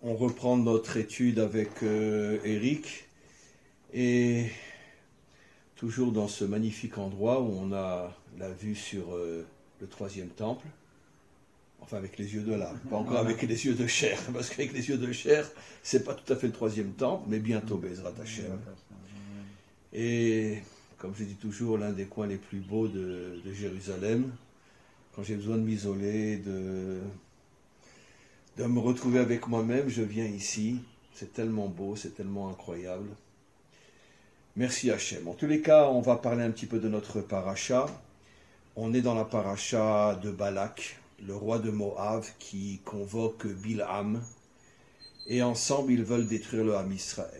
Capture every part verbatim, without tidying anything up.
On reprend notre étude avec euh, Eric et toujours dans ce magnifique endroit où on a la vue sur euh, le troisième temple, enfin avec les yeux de l'âme, pas encore avec les yeux de chair, parce qu'avec les yeux de chair, c'est pas tout à fait le troisième temple, mais bientôt Bezrat Hashem. Et comme je dis toujours, l'un des coins les plus beaux de, de Jérusalem, quand j'ai besoin de m'isoler, de... de me retrouver avec moi-même, je viens ici. C'est tellement beau, c'est tellement incroyable. Merci Hachem. En tous les cas, on va parler un petit peu de notre paracha. On est dans la paracha de Balak, le roi de Moab, qui convoque Bilham. Et ensemble, ils veulent détruire le Ham Israël.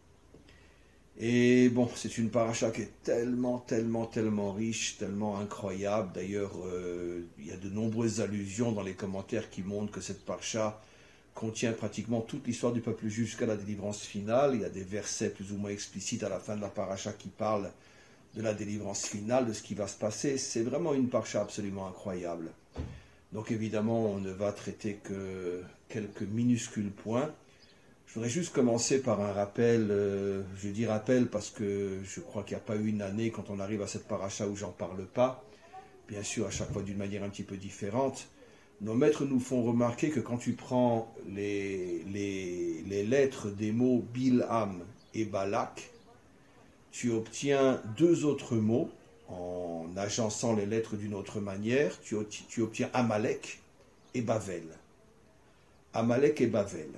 Et bon, c'est une paracha qui est tellement, tellement, tellement riche, tellement incroyable. D'ailleurs, euh, il y a de nombreuses allusions dans les commentaires qui montrent que cette paracha contient pratiquement toute l'histoire du peuple juif jusqu'à la délivrance finale. Il y a des versets plus ou moins explicites à la fin de la paracha qui parlent de la délivrance finale, de ce qui va se passer. C'est vraiment une paracha absolument incroyable. Donc évidemment, on ne va traiter que quelques minuscules points. Je voudrais juste commencer par un rappel, euh, je dis rappel parce que je crois qu'il n'y a pas eu une année quand on arrive à cette paracha où j'en parle pas, bien sûr à chaque fois d'une manière un petit peu différente. Nos maîtres nous font remarquer que quand tu prends les, les, les lettres des mots Bilham et Balak, tu obtiens deux autres mots en agençant les lettres d'une autre manière, tu, tu obtiens Amalek et Bavel. Amalek et Bavel.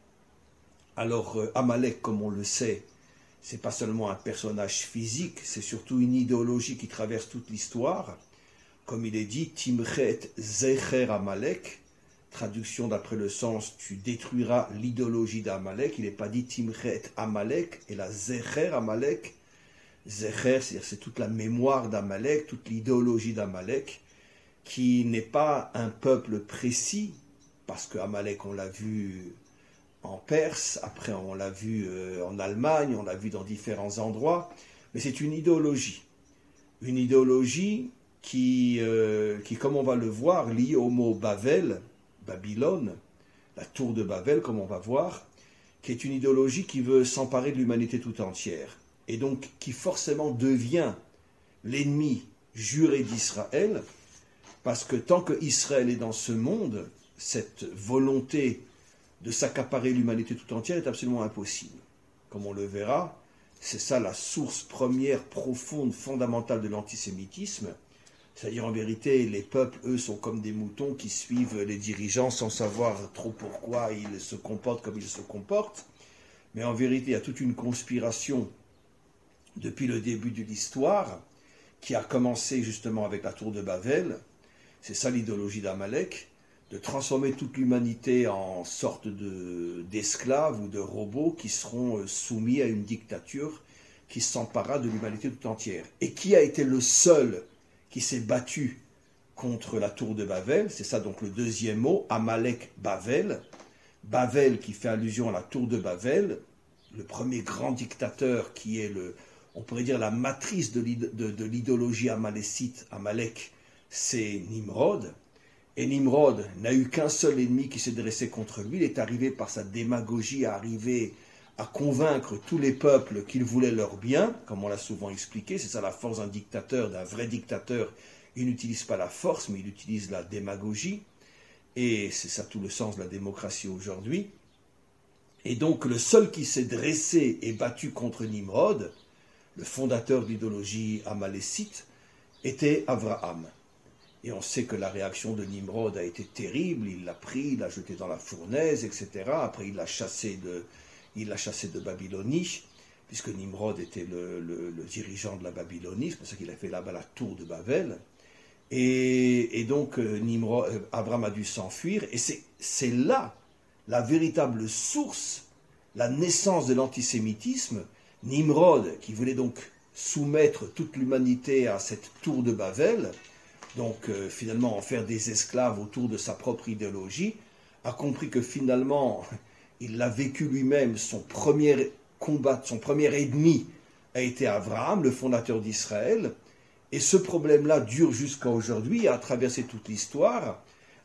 Alors, euh, Amalek, comme on le sait, c'est pas seulement un personnage physique, c'est surtout une idéologie qui traverse toute l'histoire. Comme il est dit, Timchet Zecher Amalek, traduction d'après le sens, tu détruiras l'idéologie d'Amalek. Il n'est pas dit Timchet Amalek, et la Zecher Amalek, Zecher, c'est-à-dire c'est toute la mémoire d'Amalek, toute l'idéologie d'Amalek, qui n'est pas un peuple précis, parce que Amalek, on l'a vu en Perse, après on l'a vu euh, en Allemagne, on l'a vu dans différents endroits, mais c'est une idéologie. Une idéologie qui, euh, qui, comme on va le voir, liée au mot Bavel, Babylone, la tour de Babel, comme on va voir, qui est une idéologie qui veut s'emparer de l'humanité tout entière, et donc qui forcément devient l'ennemi juré d'Israël, parce que tant que Israël est dans ce monde, cette volonté de s'accaparer l'humanité tout entière est absolument impossible. Comme on le verra, c'est ça la source première, profonde, fondamentale de l'antisémitisme. C'est-à-dire, en vérité, les peuples, eux, sont comme des moutons qui suivent les dirigeants sans savoir trop pourquoi ils se comportent comme ils se comportent. Mais en vérité, il y a toute une conspiration depuis le début de l'histoire qui a commencé justement avec la tour de Babel. C'est ça l'idéologie d'Amalek, de transformer toute l'humanité en sorte de, d'esclaves ou de robots qui seront soumis à une dictature qui s'emparera de l'humanité tout entière. Et qui a été le seul qui s'est battu contre la tour de Babel? C'est ça donc le deuxième mot, Amalek Bavel. Bavel qui fait allusion à la tour de Babel, le premier grand dictateur qui est, le, on pourrait dire, la matrice de, de, de l'idéologie amalécite, Amalek, c'est Nimrod. Et Nimrod n'a eu qu'un seul ennemi qui s'est dressé contre lui. Il est arrivé par sa démagogie à arriver à convaincre tous les peuples qu'il voulait leur bien, comme on l'a souvent expliqué. C'est ça la force d'un dictateur, d'un vrai dictateur. Il n'utilise pas la force, mais il utilise la démagogie. Et c'est ça tout le sens de la démocratie aujourd'hui. Et donc le seul qui s'est dressé et battu contre Nimrod, le fondateur de l'idéologie amalécite, était Abraham. Et on sait que la réaction de Nimrod a été terrible, il l'a pris, il l'a jeté dans la fournaise, et cetera. Après, il l'a chassé de, il l'a chassé de Babylonie, puisque Nimrod était le, le, le dirigeant de la Babylonie, c'est pour ça qu'il a fait là-bas la tour de Babel. Et, et donc, Nimrod, Abraham a dû s'enfuir, et c'est, c'est là la véritable source, la naissance de l'antisémitisme. Nimrod, qui voulait donc soumettre toute l'humanité à cette tour de Babel, donc euh, finalement en faire des esclaves autour de sa propre idéologie, a compris que finalement, il l'a vécu lui-même, son premier combat, son premier ennemi a été Abraham, le fondateur d'Israël, et ce problème-là dure jusqu'à aujourd'hui, a traversé toute l'histoire,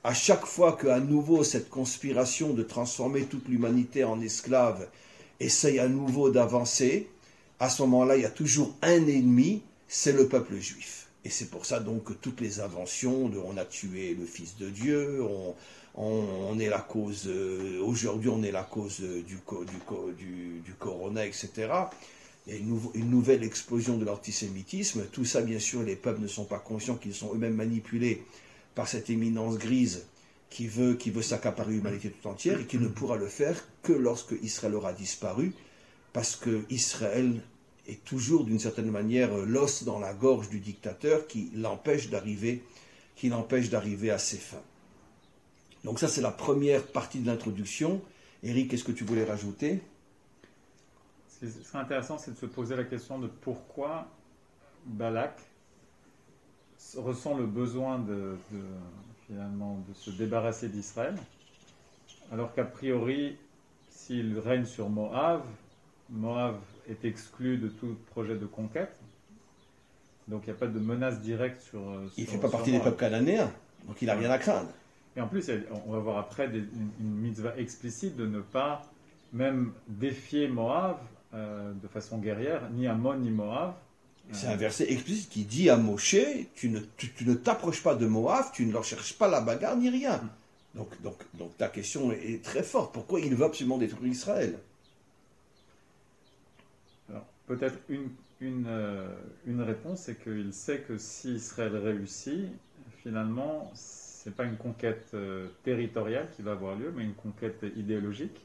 à chaque fois qu'à nouveau cette conspiration de transformer toute l'humanité en esclave essaye à nouveau d'avancer, à ce moment-là, il y a toujours un ennemi, c'est le peuple juif. Et c'est pour ça donc que toutes les inventions de on a tué le Fils de Dieu, on, on, on est la cause, euh, aujourd'hui on est la cause du, du, du, du corona, et cetera. Il y a une, nou- une nouvelle explosion de l'antisémitisme. Tout ça, bien sûr, les peuples ne sont pas conscients qu'ils sont eux-mêmes manipulés par cette éminence grise qui veut, qui veut s'accaparer l'humanité tout entière et qui ne pourra le faire que lorsque Israël aura disparu, parce que Israël est toujours d'une certaine manière l'os dans la gorge du dictateur qui l'empêche d'arriver, qui l'empêche d'arriver à ses fins. Donc ça, c'est la première partie de l'introduction. Eric, qu'est-ce que tu voulais rajouter ? Ce qui serait intéressant, c'est de se poser la question de pourquoi Balak ressent le besoin de, de, finalement, de se débarrasser d'Israël, alors qu'a priori, s'il règne sur Moab, Moab est exclu de tout projet de conquête, donc il n'y a pas de menace directe sur... sur il ne fait pas sur partie Moab. des peuples cananéens, donc il n'a rien à craindre. Et en plus, on va voir après des, une, une mitzvah explicite de ne pas même défier Moab euh, de façon guerrière, ni Ammon ni Moab. C'est un verset explicite qui dit à Moshe, tu ne, tu, tu ne t'approches pas de Moab, tu ne leur cherches pas la bagarre ni rien. Donc, donc, donc ta question est, est très forte. Pourquoi il veut absolument détruire Israël ? Alors, peut-être une, une, euh, une réponse, c'est qu'il sait que si Israël réussit, finalement, ce n'est pas une conquête euh, territoriale qui va avoir lieu, mais une conquête idéologique.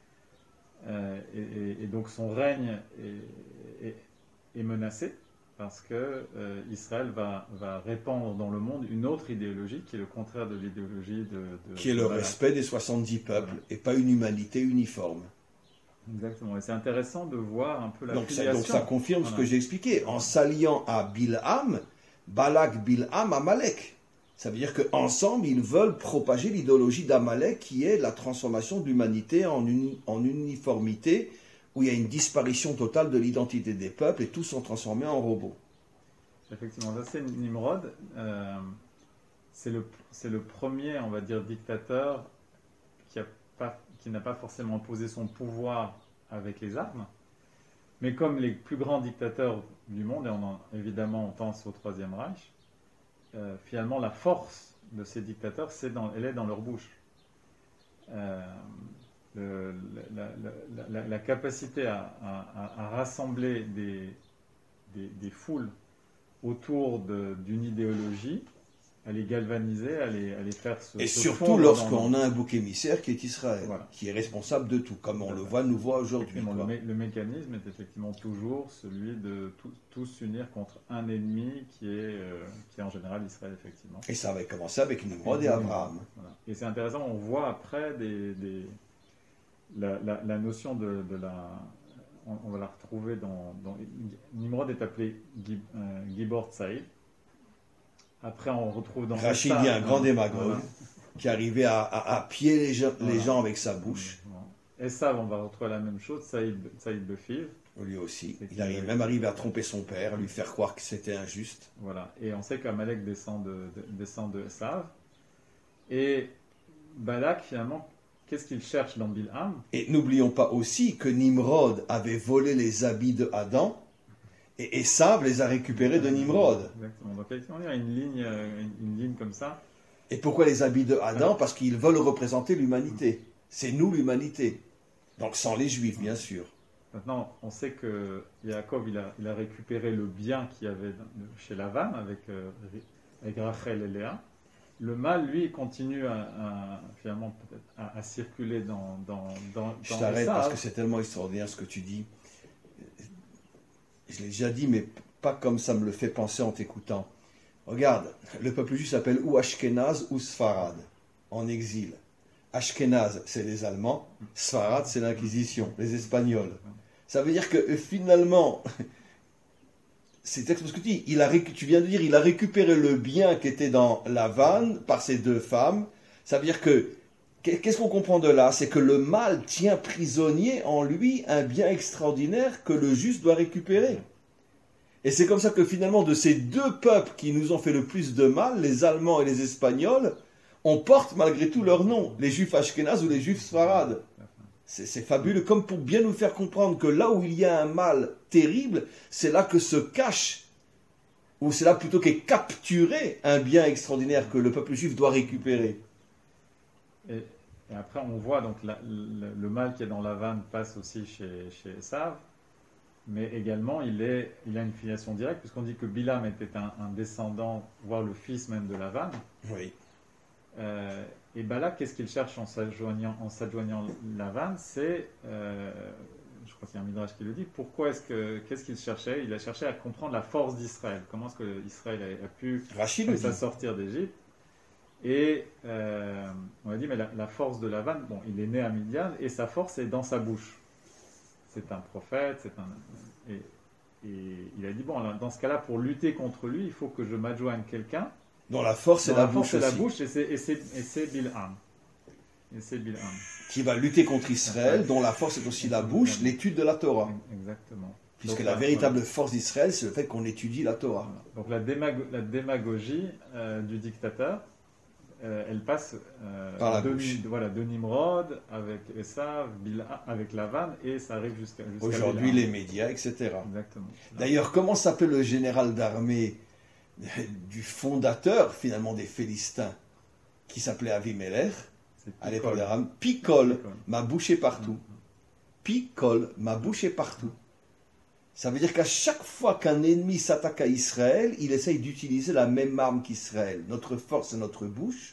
Euh, et, et, et donc son règne est, est, est menacé, parce que euh, Israël va, va répandre dans le monde une autre idéologie qui est le contraire de l'idéologie de... de qui est le de Balak. respect des soixante-dix peuples, et pas une humanité uniforme. Exactement, et c'est intéressant de voir un peu la Donc ça, filiation. donc ça confirme Voilà. ce que j'ai expliqué. En s'alliant à Bilham, Balak, Bilham, Amalek. Ça veut dire qu'ensemble, ils veulent propager l'idéologie d'Amalek, qui est la transformation de l'humanité en, uni, en uniformité, où il y a une disparition totale de l'identité des peuples, et tous sont transformés en robots. Effectivement, ça c'est Nimrod. Euh, c'est le, c'est le premier, on va dire, dictateur qui a pas, qui n'a pas forcément posé son pouvoir avec les armes. Mais comme les plus grands dictateurs du monde, et on en, évidemment on pense au Troisième Reich, euh, finalement la force de ces dictateurs, c'est dans, elle est dans leur bouche. Euh, le, la, la, la, la capacité à, à, à rassembler des, des, des foules autour de, d'une idéologie, à les galvaniser, à les, à les faire se... Et se surtout lorsqu'on dans... a un bouc émissaire qui est Israël, voilà. qui est responsable de tout, comme on le voit, nous voit aujourd'hui. Le, mé- le mécanisme est effectivement toujours celui de tout, tous s'unir contre un ennemi qui est, euh, qui est en général Israël, effectivement. Et ça avait commencé avec Nimrod et, et Abraham. Voilà. Et c'est intéressant, on voit après des, des, la, la, la notion de, de la... On, on va la retrouver dans... dans Nimrod est appelé Gib, euh, Gibor Tsaïd. Après, on retrouve dans... Rachid dit un grand démagogue, voilà, qui arrivait à, à, à piller les gens, voilà, les gens avec sa bouche. Et ça, on va retrouver la même chose, Saïd, Saïd Befiv. Lui aussi. Il arrive même arrivé à tromper son père, à lui faire croire que c'était injuste. Voilà. Et on sait qu'Amalek descend de, de, descend de Esav. Et Balak, finalement, qu'est-ce qu'il cherche dans Bilham ? Et n'oublions pas aussi que Nimrod avait volé les habits de Adam, et Esav les a récupérés de Nimrod. Exactement. Donc, effectivement, il y a une ligne, une, une ligne comme ça. Et pourquoi les habits de Adam ? Parce qu'ils veulent représenter l'humanité. C'est nous l'humanité. Donc sans les Juifs, bien sûr. Maintenant, on sait que Yaakov, il a, il a récupéré le bien qu'il y avait chez Lavan avec, euh, avec Rachel et Léa. Le mal, lui, continue à, à finalement peut-être à, à circuler dans dans dans. Je dans t'arrête parce que c'est tellement extraordinaire ce que tu dis. Je l'ai déjà dit, mais pas comme ça me le fait penser en t'écoutant. Regarde, le peuple juif s'appelle ou Ashkenaz ou Sfarad, en exil. Ashkenaz, c'est les Allemands. Sfarad, c'est l'Inquisition, les Espagnols. Ça veut dire que finalement, c'est ce que tu dis, il a, tu viens de dire, il a récupéré le bien qui était dans la vanne par ces deux femmes. Ça veut dire que, qu'est-ce qu'on comprend de là ? C'est que le mal tient prisonnier en lui un bien extraordinaire que le juste doit récupérer. Et c'est comme ça que finalement, de ces deux peuples qui nous ont fait le plus de mal, les Allemands et les Espagnols, on porte malgré tout leur nom, les juifs ashkénazes ou les juifs sfarades. C'est, c'est fabuleux, comme pour bien nous faire comprendre que là où il y a un mal terrible, c'est là que se cache, ou c'est là plutôt qu'est capturé un bien extraordinaire que le peuple juif doit récupérer. Et, et après, on voit donc la, le, le mal qui est dans Lavan passe aussi chez, chez Esav, mais également il, est, il a une filiation directe, puisqu'on dit que Bilam était un, un descendant, voire le fils même de Lavan. Oui. Euh, et Balak, qu'est-ce qu'il cherche en s'adjoignant, en s'adjoignant Lavan? C'est, euh, je crois qu'il y a un midrash qui le dit, pourquoi est-ce que, qu'est-ce qu'il cherchait? Il a cherché à comprendre la force d'Israël. Comment est-ce que Israël a, a pu Rachid comme le ça dit. sortir d'Égypte? Et euh, on a dit, mais la, la force de Lavan, bon, il est né à Midian et sa force est dans sa bouche. C'est un prophète, c'est un. Et, et il a dit, bon, alors, dans ce cas-là, pour lutter contre lui, il faut que je m'adjoigne quelqu'un. Dont la force Dans est la, la bouche force, c'est la aussi. bouche, et c'est, et c'est, et c'est Bilham. Et c'est Bilham. Qui va lutter contre Israël, dont la force est aussi la bouche, l'étude de la Torah. Exactement. Puisque Donc, la là, véritable voilà. force d'Israël, c'est le fait qu'on étudie la Torah. Voilà. Donc la, démago- la démagogie euh, du dictateur, euh, elle passe euh, Par la de, bouche. Ni- voilà, de Nimrod avec Esav, Bilha- avec Lavan, et ça arrive jusqu'à, jusqu'à Aujourd'hui, Bilham. les médias, et cetera. Exactement. D'ailleurs, comment s'appelle le général d'armée du fondateur, finalement, des Philistins, qui s'appelait Avimelech, C'est à l'époque Picol. d'Aram? Picol, Picol. m'a bouché partout. Picol, m'a bouché partout. Ça veut dire qu'à chaque fois qu'un ennemi s'attaque à Israël, il essaye d'utiliser la même arme qu'Israël. Notre force, c'est notre bouche.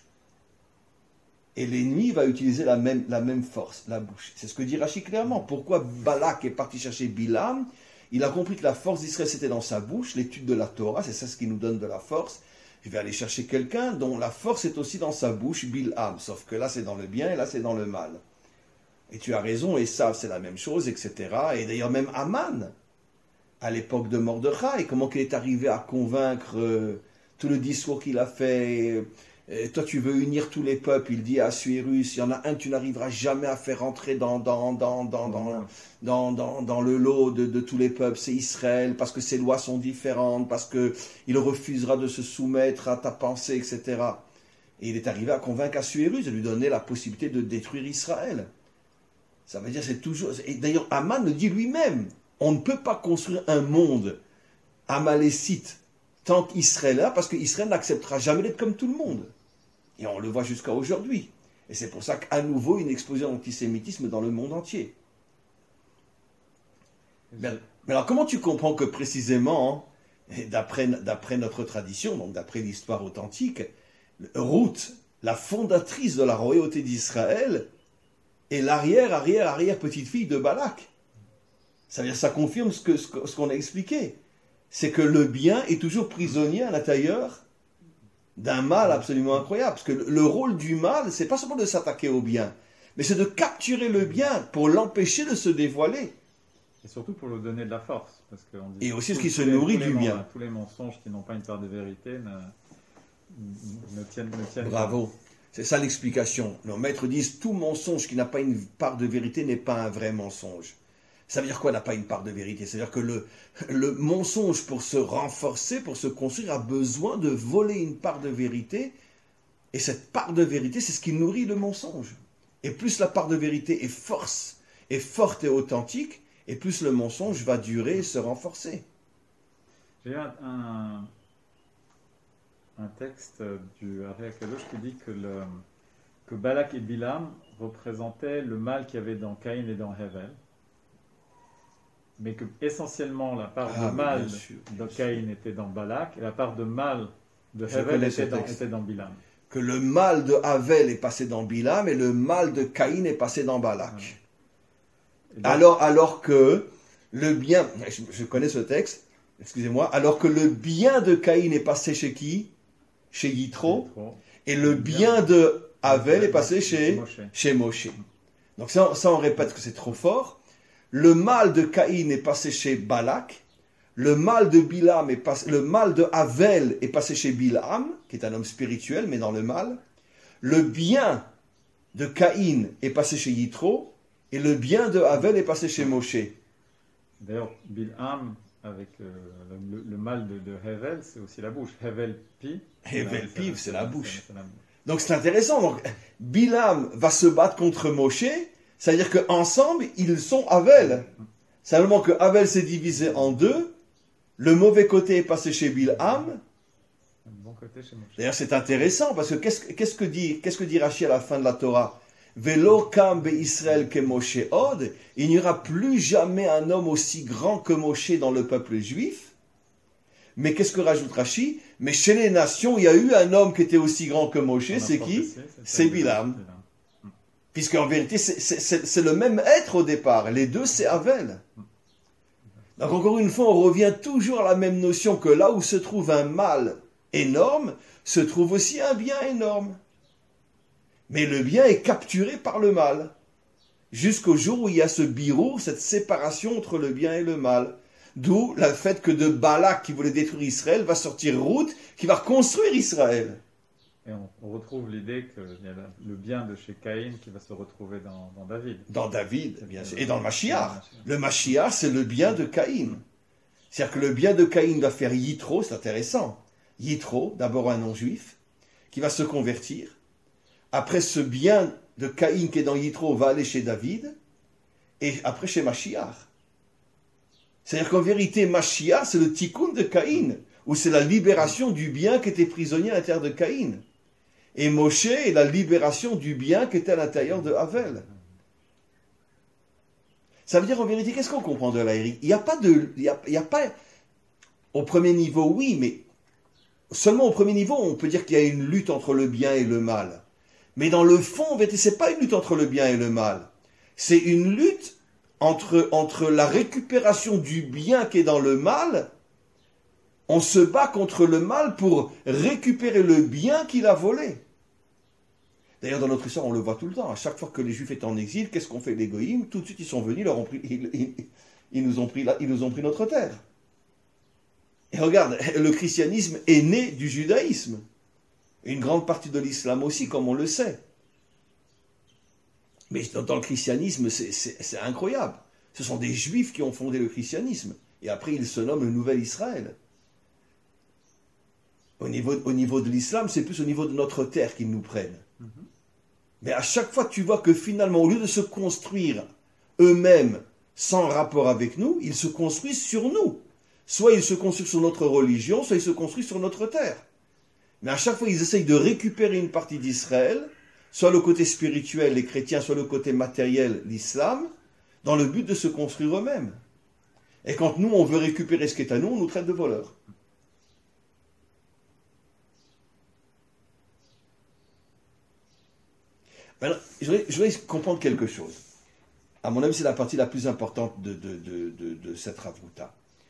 Et l'ennemi va utiliser la même, la même force, la bouche. C'est ce que dit Rachid clairement. Pourquoi Balak est parti chercher Bilam? Il a compris que la force d'Israël, c'était dans sa bouche, l'étude de la Torah, c'est ça ce qui nous donne de la force. Je vais aller chercher quelqu'un dont la force est aussi dans sa bouche, Bilham. Sauf que là, c'est dans le bien et là, c'est dans le mal. Et tu as raison, Esav, c'est la même chose, et cetera. Et d'ailleurs, même Aman, à l'époque de Mordechai, comment qu'il est arrivé à convaincre euh, tout le discours qu'il a fait. Euh, toi, tu veux unir tous les peuples, il dit à Assuérus, il y en a un que tu n'arriveras jamais à faire entrer dans, dans, dans, dans, dans, dans, dans, dans le lot de, de tous les peuples, c'est Israël, parce que ses lois sont différentes, parce qu'il refusera de se soumettre à ta pensée, et cetera. Et il est arrivé à convaincre Assuérus de lui donner la possibilité de détruire Israël. Ça veut dire c'est toujours... Et d'ailleurs, Aman le dit lui-même. On ne peut pas construire un monde amalécite tant qu'Israël est là, parce qu'Israël n'acceptera jamais d'être comme tout le monde. Et on le voit jusqu'à aujourd'hui. Et c'est pour ça qu'à nouveau, une explosion d'antisémitisme dans le monde entier. Mais, mais alors, comment tu comprends que précisément, d'après, d'après notre tradition, donc d'après l'histoire authentique, Ruth, la fondatrice de la royauté d'Israël, est l'arrière, arrière, arrière petite-fille de Balak? Ça veut dire, ça confirme ce, que, ce qu'on a expliqué. C'est que le bien est toujours prisonnier à l'intérieur d'un mal absolument incroyable. Parce que le rôle du mal, c'est pas seulement de s'attaquer au bien, mais c'est de capturer le bien pour l'empêcher de se dévoiler. Et surtout pour lui donner de la force. Parce qu'on dit Et aussi ce tous- qui se tous les- nourrit tous les du men- bien. Tous les mensonges qui n'ont pas une part de vérité ne, ne tiennent, ne tiennent Bravo. C'est ça l'explication. Nos maîtres disent, tout mensonge qui n'a pas une part de vérité n'est pas un vrai mensonge. Ça veut dire quoi, n'a pas une part de vérité? C'est-à-dire que le, le mensonge, pour se renforcer, pour se construire, a besoin de voler une part de vérité. Et cette part de vérité, c'est ce qui nourrit le mensonge. Et plus la part de vérité est force, est forte et authentique, et plus le mensonge va durer et se renforcer. J'ai lu un, un, un texte du Ari Akadosh qui dit que, le, que Balak et Bilam représentaient le mal qu'il y avait dans Caïn et dans Hevel, mais que essentiellement la part Ah, de mais mal bien sûr, de bien Caïn était dans Balak et la part de mal de Je Hevel connais ce était dans, texte. était dans Bilam. Que le mal de Havel est passé dans Bilam et le mal de Caïn est passé dans Balak. Et donc, Alors, alors que le bien, je, je connais ce texte, excusez-moi, alors que le bien de Caïn est passé chez qui? Chez Yitro. trop. Et le bien de Havel est passé chez, Moshe. chez Moshe. Donc ça, ça, on répète que c'est trop fort. Le mal de Caïn est passé chez Balak. Le mal de Bilam est passé, le mal de Havel est passé chez Bilam, qui est un homme spirituel, mais dans le mal. Le bien de Caïn est passé chez Yitro. Et le bien de Havel est passé chez Moshe. D'ailleurs, Bilham, avec euh, le, le mal de, de Hevel, c'est aussi la bouche. Hevel pi. Hevel pi, c'est la bouche. c'est la bouche. Donc c'est intéressant. Donc, Bilam va se battre contre Moshe, c'est-à-dire qu'ensemble, ils sont Havel. Simplement que Havel s'est divisé en deux, le mauvais côté est passé chez Bilham. Le bon côté chez Moshe. D'ailleurs, c'est intéressant, parce que qu'est-ce, qu'est-ce que dit, qu'est-ce que dit Rashi à la fin de la Torah? Velo kam be Israël que Moshe od, il n'y aura plus jamais un homme aussi grand que Moshe dans le peuple juif. Mais qu'est-ce que rajoute Rashi? Mais chez les nations, il y a eu un homme qui était aussi grand que Moshe, c'est qui? C'est Bilam. Puisqu'en vérité, c'est, c'est, c'est, c'est le même être au départ. Les deux, c'est Havel. Donc encore une fois, on revient toujours à la même notion que là où se trouve un mal énorme, se trouve aussi un bien énorme. Mais le bien est capturé par le mal. Jusqu'au jour où il y a ce birour, cette séparation entre le bien et le mal. D'où le fait que de Balak qui voulait détruire Israël va sortir Ruth qui va reconstruire Israël. Et on, on retrouve l'idée qu'il y a le bien de chez Caïn qui va se retrouver dans, dans David. Dans David, bien sûr. Et dans le Mashiach. Le Mashiach, c'est le bien de Caïn. C'est-à-dire que le bien de Caïn va faire Yitro, c'est intéressant. Yitro, d'abord un non-juif, qui va se convertir. Après, ce bien de Caïn qui est dans Yitro va aller chez David. Et après, chez Mashiach. C'est-à-dire qu'en vérité, Mashiach, c'est le tikkun de Caïn, où c'est la libération du bien qui était prisonnier à l'intérieur de Caïn. Et Moshe est la libération du bien qui était à l'intérieur de Havel. Ça veut dire en vérité, qu'est-ce qu'on comprend de la Eric? Il n'y a pas de... Il y a, il y a pas... Au premier niveau, oui, mais seulement au premier niveau, on peut dire qu'il y a une lutte entre le bien et le mal. Mais dans le fond, en vérité, ce n'est pas une lutte entre le bien et le mal. C'est une lutte entre, entre la récupération du bien qui est dans le mal. On se bat contre le mal pour récupérer le bien qu'il a volé. D'ailleurs, dans notre histoire, on le voit tout le temps. À chaque fois que les Juifs étaient en exil, qu'est-ce qu'on fait les Goïms? Tout de suite, ils sont venus, leur ont pris, ils, ils, ils, nous ont pris la, ils nous ont pris notre terre. Et regarde, le christianisme est né du judaïsme. Une grande partie de l'islam aussi, comme on le sait. Mais dans le christianisme, c'est, c'est, c'est incroyable. Ce sont des Juifs qui ont fondé le christianisme. Et après, ils se nomment le Nouvel Israël. Au niveau, au niveau de l'islam, c'est plus au niveau de notre terre qu'ils nous prennent. Mm-hmm. Mais à chaque fois, tu vois que finalement, au lieu de se construire eux-mêmes sans rapport avec nous, ils se construisent sur nous. Soit ils se construisent sur notre religion, soit ils se construisent sur notre terre. Mais à chaque fois, ils essayent de récupérer une partie d'Israël, soit le côté spirituel, les chrétiens, soit le côté matériel, l'islam, dans le but de se construire eux-mêmes. Et quand nous, on veut récupérer ce qui est à nous, on nous traite de voleurs. Maintenant, je voudrais, je voudrais comprendre quelque chose. À mon avis, c'est la partie la plus importante de, de, de, de, de cette Ravruta.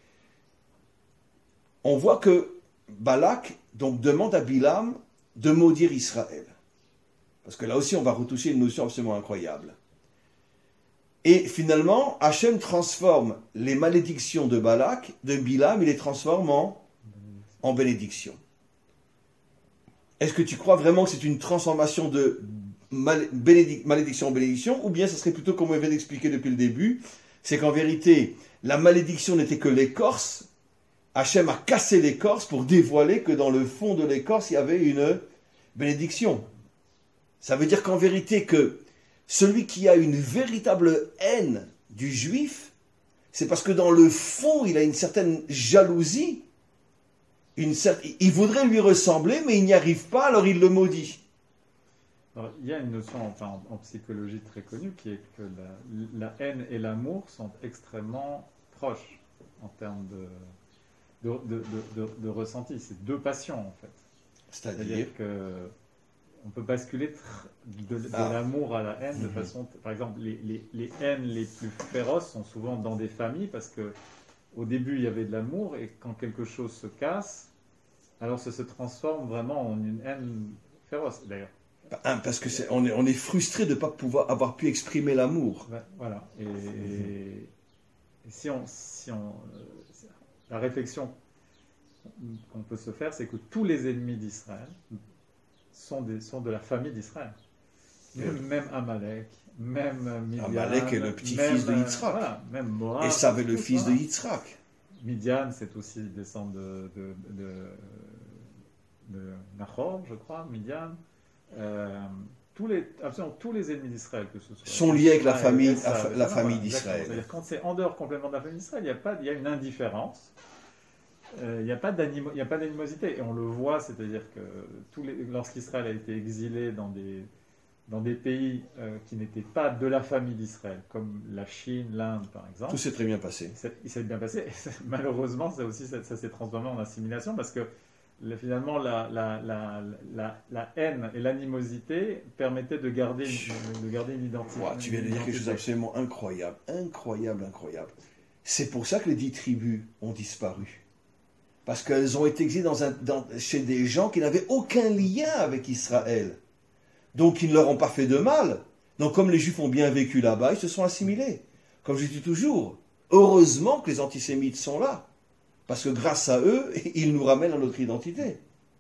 On voit que Balak donc, demande à Bilam de maudire Israël. Parce que là aussi, on va retoucher une notion absolument incroyable. Et finalement, Hachem transforme les malédictions de Balak, de Bilam, il les transforme en, en bénédiction. Est-ce que tu crois vraiment que c'est une transformation de mal, bénédic, malédiction en bénédiction, ou bien ça serait plutôt comme on vient d'expliquer depuis le début, c'est qu'en vérité, la malédiction n'était que l'écorce, Hachem a cassé l'écorce pour dévoiler que dans le fond de l'écorce, il y avait une bénédiction. Ça veut dire qu'en vérité, que celui qui a une véritable haine du juif, c'est parce que dans le fond, il a une certaine jalousie. Une cer... Il voudrait lui ressembler, mais il n'y arrive pas, alors il le maudit. Alors, il y a une notion enfin, en, en psychologie très connue qui est que la, la haine et l'amour sont extrêmement proches en termes de... De, de, de, de, de ressenti, c'est deux passions en fait. C'est-à-dire, C'est-à-dire que on peut basculer de, de ah. l'amour à la haine de mm-hmm. façon. Par exemple, les, les, les haines les plus féroces sont souvent dans des familles parce que au début il y avait de l'amour et quand quelque chose se casse, alors ça se transforme vraiment en une haine féroce. D'ailleurs. Parce que c'est, on est on est frustré de ne pas pouvoir avoir pu exprimer l'amour. Voilà. Et, mm-hmm. et si on si on la réflexion qu'on peut se faire, c'est que tous les ennemis d'Israël sont, des, sont de la famille d'Israël. Même, même Amalek, même Midian. Amalek est le petit-fils de Yitzhak. Voilà, même Moab. Et ça avait le fils voilà. de Yitzhak. Midian, c'est aussi descend de, de, de, de Nahor, je crois, Midian. euh, tous les, absolument tous les ennemis d'Israël, que ce soit, sont liés avec la Ishmaël, famille, Esav, la, la et cetera, famille voilà, d'Israël. exactement. C'est-à-dire quand c'est en dehors complètement de la famille d'Israël, il y a pas, il y a une indifférence. Euh, Il n'y a pas d'animo- il y a pas d'animosité, et on le voit, c'est-à-dire que tous les, lorsqu'Israël a été exilé dans des, dans des pays euh, qui n'étaient pas de la famille d'Israël, comme la Chine, l'Inde par exemple, Tout s'est très bien passé. ça- il s'est bien passé. Malheureusement, ça aussi, ça, ça s'est transformé en assimilation parce que le- finalement, la, la, la, la, la haine et l'animosité permettaient de garder, une- de garder une identité. Ouah, tu viens de une dire quelque chose identité. d'absolument incroyable, incroyable, incroyable. C'est pour ça que les dix tribus ont disparu. Parce qu'elles ont été exilées dans un, dans- chez des gens qui n'avaient aucun lien avec Israël. Donc, ils ne leur ont pas fait de mal. Donc, comme les Juifs ont bien vécu là-bas, ils se sont assimilés. Comme je dis toujours, heureusement que les antisémites sont là. Parce que grâce à eux, ils nous ramènent à notre identité.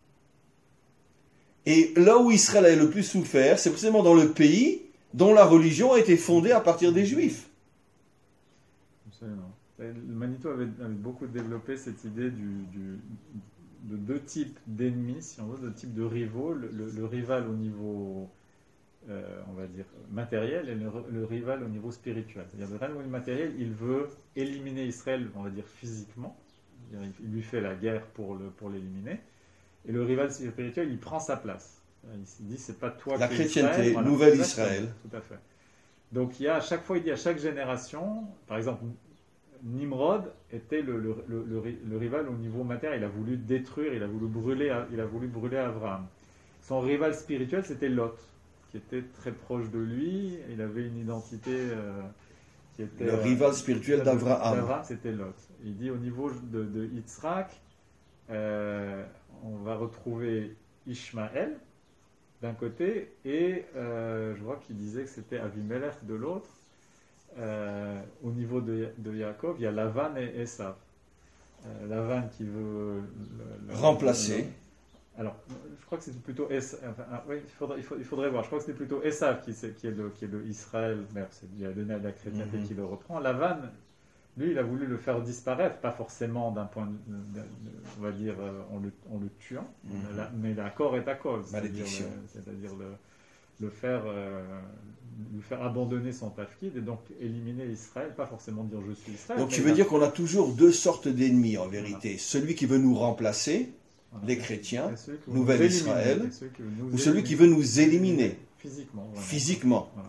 Et là où Israël a le plus souffert, c'est précisément dans le pays dont la religion a été fondée à partir des Juifs. Absolument. Et le Manitou avait, avait beaucoup développé cette idée du, du- de deux types d'ennemis, si on veut, deux types de rivaux. Le, le- le rival au niveau, euh, on va dire, matériel et le, le rival au niveau spirituel. C'est-à-dire, le rival au niveau matériel, il veut éliminer Israël, on va dire, physiquement. C'est-à-dire, Il lui fait la guerre pour, le, pour l'éliminer. Et le rival spirituel, il prend sa place. Il se dit, c'est pas toi La qui es chrétienté, Israël, voilà. nouvelle Exactement, Israël. Tout à fait. Donc, il y a à chaque fois, il dit à chaque génération, par exemple, Nimrod était le, le, le, le, le rival au niveau matériel. Il a voulu détruire, il a voulu brûler, il a voulu brûler Abraham. Son rival spirituel, c'était Lot, qui était très proche de lui. Il avait une identité euh, qui était... Le euh, rival spirituel d'Abraham. d'Abraham, c'était Lot. Il dit au niveau de, de Yitzhak, euh, on va retrouver Ishmaël d'un côté, et euh, je vois qu'il disait que c'était Avimelech de l'autre. Euh, au niveau de, de Yaakov, il y a Lavan et Esav. Euh, Lavan qui veut le- le- Remplacer. le- alors, je crois que c'est plutôt Esav. Enfin, ah, oui, il faudrait, il faut- il faudrait voir. Je crois que c'est plutôt Esav qui, c'est- qui est le qui est le Israël. Merde, c'est il a donné à la chrétienté Mhm. qui le reprend. Lavan, lui, il a voulu le faire disparaître, pas forcément d'un point de, de- de- on va dire, euh, en le, en le tuant, Mhm. la- mais l'accord est accord. C'est-à-dire Malédiction. le- C'est-à-dire le, le faire, euh, lui faire abandonner son tafkid et donc éliminer Israël, pas forcément dire je suis Israël. Donc mais tu il veux a- dire qu'on a toujours deux sortes d'ennemis en vérité. Celui qui veut nous remplacer, voilà. les chrétiens, Et celui qui veut Nouvel nous éliminer, Israël, et celui qui veut nous ou celui éliminer. qui veut nous éliminer Physiquement. vraiment. physiquement. Voilà.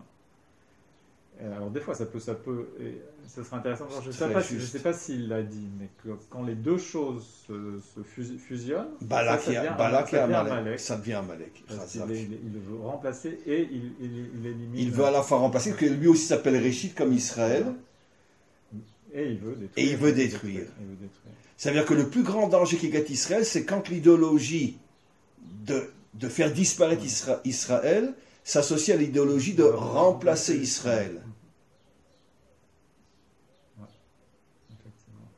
Et alors des fois ça peut, ça peut, et ce serait intéressant. de voir. Je ne Très sais pas, si- je juste. sais pas s'il l'a dit, mais que quand les deux choses se, se fus- fusionnent, Balak ça, et ça devient, Balak et ça devient Amalek. Amalek. Ça devient Amalek. Parce qu'il Razak. est- il, est- il veut remplacer et il, il, il élimine. Il veut à la fois remplacer, que lui aussi s'appelle Réchit comme Israël. Et il veut détruire. Et il veut détruire. Il veut détruire. Ça veut dire que le plus grand danger qui guette Israël, c'est quand l'idéologie de, de faire disparaître Isra- Israël s'associe à l'idéologie de remplacer Israël. Ouais, effectivement.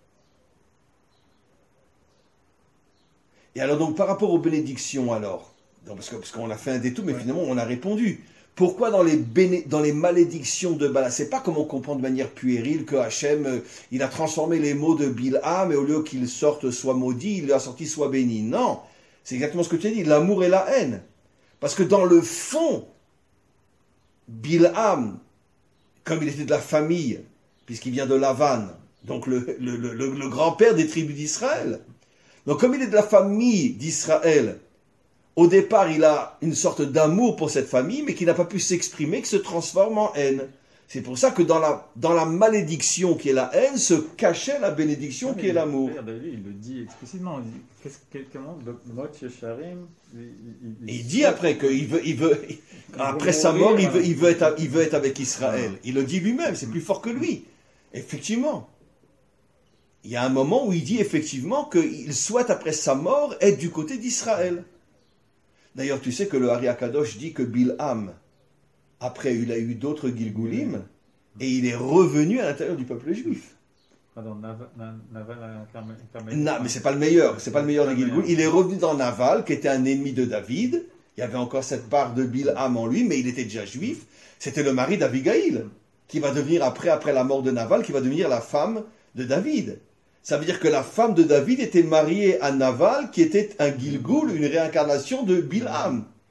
Et alors donc par rapport aux bénédictions alors, donc, parce que- parce qu'on a fait un détour, mais Ouais. finalement on a répondu. Pourquoi dans les, béné- dans les malédictions de Balaam, c'est pas comme on comprend de manière puérile que Hachem, euh, il a transformé les mots de Bilham et au lieu qu'il sorte soit maudit, il a sorti soit béni. Non, c'est exactement ce que tu as dit, l'amour et la haine. Parce que dans le fond, Bilham, comme il était de la famille, puisqu'il vient de Lavan, donc le, le- le- le- le grand-père des tribus d'Israël, donc comme il est de la famille d'Israël, au départ il a une sorte d'amour pour cette famille, mais qui n'a pas pu s'exprimer, qui se transforme en haine. C'est pour ça que dans la, dans la malédiction qui est la haine, se cachait la bénédiction Ouais, mais qui est il- l'amour. regarde, lui, il le dit explicitement. Il dit, qu'est-ce que comment Mot Yesharim, il, il, Et il dit après qu'il veut, il veut, après sa mort, il veut, il veut être, il veut être avec Israël. Il le dit lui-même, c'est plus fort que lui. Effectivement. Il y a un moment où il dit effectivement qu'il souhaite après sa mort être du côté d'Israël. D'ailleurs, tu sais que le Hari Akadosh dit que Bilham, après il a eu d'autres Gilgulim, et il est revenu à l'intérieur du peuple juif. Pardon, Naval, Naval, Carmel. Carmel- Na- mais c'est pas le meilleur, c'est pas le meilleur des Pas le Gilgul. meilleur. Il est revenu dans Naval, qui était un ennemi de David. Il y avait encore cette part de Bilham en lui, mais il était déjà juif. C'était le mari d'Abigaïl, qui va devenir après, après la mort de Naval, qui va devenir la femme de David. Ça veut dire que la femme de David était mariée à Naval, qui était un Gilgul, une réincarnation de Bilham.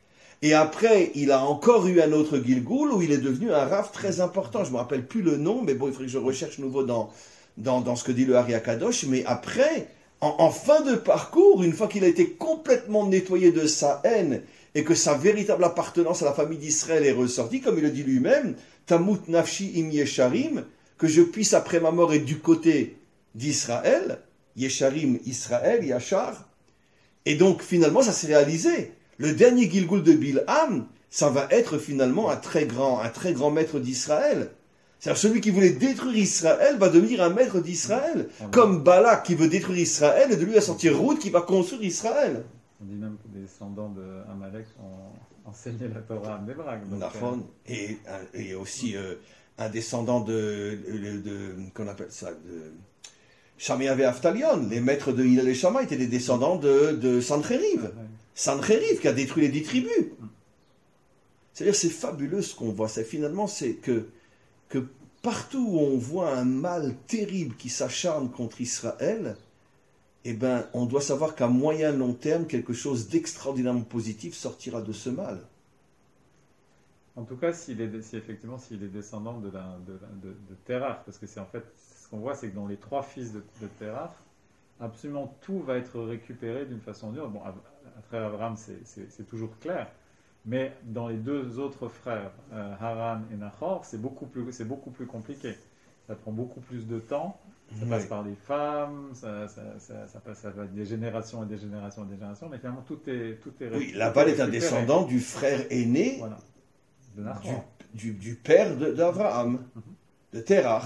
Et après, il a encore eu un autre Gilgoul où il est devenu un Rav très important. Je ne me rappelle plus le nom, mais bon, il faudrait que je recherche nouveau dans, dans, dans ce que dit le Hari Akadosh. Mais après, en, en fin de parcours, une fois qu'il a été complètement nettoyé de sa haine et que sa véritable appartenance à la famille d'Israël est ressortie, comme il le dit lui-même, Tamut Nafshi Im Yesharim, que je puisse après ma mort être du côté d'Israël, Yesharim, Israël, Yachar. Et donc finalement ça s'est réalisé. Le dernier Gilgoul de Bilham, ça va être finalement un très grand, un très grand maître d'Israël. C'est-à-dire celui qui voulait détruire Israël va devenir un maître d'Israël. Ah, comme Balak qui veut détruire Israël et de lui va sortir Ruth qui va construire Israël. On dit même que les descendants d'Amalek ont enseigné la Torah à Bnei-Brak. Euh... Et, et aussi euh, un descendant de, de, de qu'on appelle ça, de Shammai et Aftalion. Les maîtres de Hillel et Shammai étaient des descendants de, de Sancheriv. Ouais. Sancheriv qui a détruit les dix tribus. C'est-à-dire c'est fabuleux ce qu'on voit. C'est finalement c'est que que partout où on voit un mal terrible qui s'acharne contre Israël, eh ben, on doit savoir qu'à moyen long terme, quelque chose d'extraordinairement positif sortira de ce mal. En tout cas, s'il est, si effectivement, s'il est descendant de, la, de, de, de Terach, parce que c'est en fait, ce qu'on voit, c'est que dans les trois fils de, de Terach, absolument tout va être récupéré d'une façon ou d'une autre. Bon, à, à travers Abraham, c'est, c'est, c'est toujours clair, mais dans les deux autres frères, euh, Haran et Nahor, c'est beaucoup plus, c'est beaucoup plus compliqué. Ça prend beaucoup plus de temps. Ça passe oui. par les femmes, ça, ça, ça, ça passe par des générations et des générations et des générations, mais finalement tout est tout est Oui, Laban est un descendant du frère aîné voilà. de du, du, du père de, d'Abraham, mm-hmm. de Terach.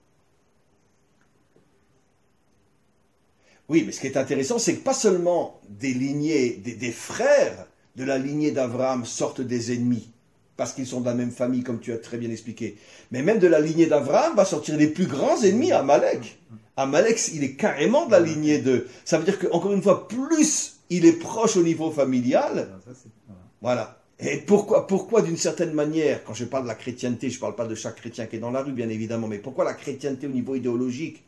Oui, mais ce qui est intéressant, c'est que pas seulement des lignées, des, des frères de la lignée d'Abraham sortent des ennemis, parce qu'ils sont de la même famille, comme tu as très bien expliqué. Mais même de la lignée d'Abraham va sortir les plus grands ennemis, Amalek. Amalek, il est carrément de la lignée de... Ça veut dire qu'encore une fois, plus il est proche au niveau familial, voilà. Et pourquoi, pourquoi d'une certaine manière, quand je parle de la chrétienté, je ne parle pas de chaque chrétien qui est dans la rue, bien évidemment, mais pourquoi la chrétienté au niveau idéologique,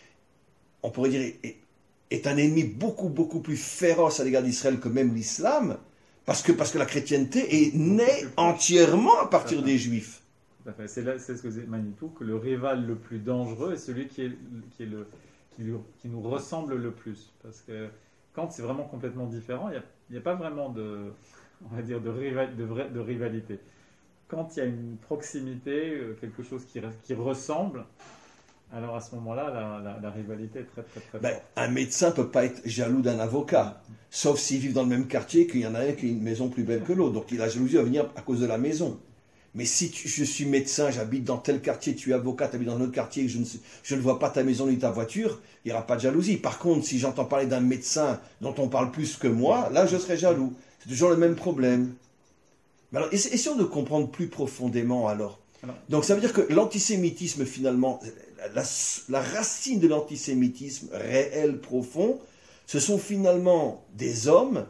on pourrait dire, est, est un ennemi beaucoup, beaucoup plus féroce à l'égard d'Israël que même l'islam? Parce que, parce que la chrétienté est née entièrement à partir des Juifs. Tout à fait. C'est, là, c'est ce que dit Manitou, que le rival le plus dangereux est celui qui, est, qui, est le, qui, lui, qui nous ressemble le plus. Parce que quand c'est vraiment complètement différent, il n'y a, a pas vraiment de, on va dire, de, rival, de, vrai, de rivalité. Quand il y a une proximité, quelque chose qui, qui ressemble, alors à ce moment-là, la, la, la rivalité est très très très ben, forte. Un médecin ne peut pas être jaloux d'un avocat, mmh. sauf s'ils vivent dans le même quartier, qu'il y en a un qui a une maison plus belle que l'autre. Donc la jalousie va venir à cause de la maison. Mais si tu, je suis médecin, j'habite dans tel quartier, tu es avocat, tu habites dans un autre quartier, je ne, je ne vois pas ta maison ni ta voiture, il n'y aura pas de jalousie. Par contre, si j'entends parler d'un médecin dont on parle plus que moi, là je serai jaloux. C'est toujours le même problème. Mais alors, essayons de comprendre plus profondément alors. Donc ça veut dire que l'antisémitisme finalement, la, la racine de l'antisémitisme réel, profond, ce sont finalement des hommes